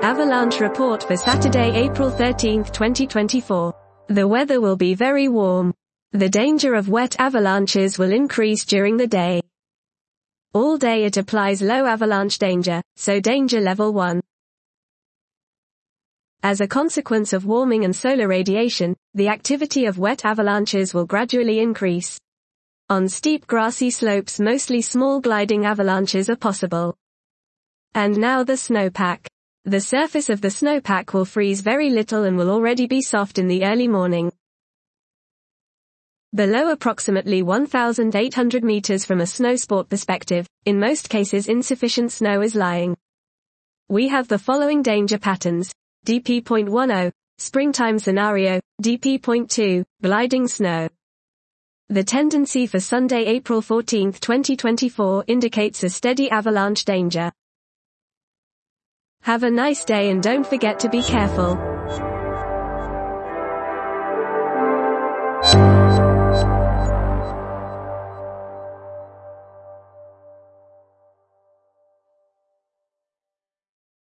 Avalanche report for Saturday, April 13, 2024. The weather will be very warm. The danger of wet avalanches will increase during the day. All day it applies low avalanche danger, so danger level 1. As a consequence of warming and solar radiation, the activity of wet avalanches will gradually increase. On steep grassy slopes mostly small gliding avalanches are possible. And now the snowpack. The surface of the snowpack will freeze very little and will already be soft in the early morning. Below approximately 1,800 meters from a snow sport perspective, in most cases insufficient snow is lying. We have the following danger patterns. DP.10, springtime scenario, DP.2, gliding snow. The tendency for Sunday, April 14, 2024 indicates a steady avalanche danger. Have a nice day and don't forget to be careful.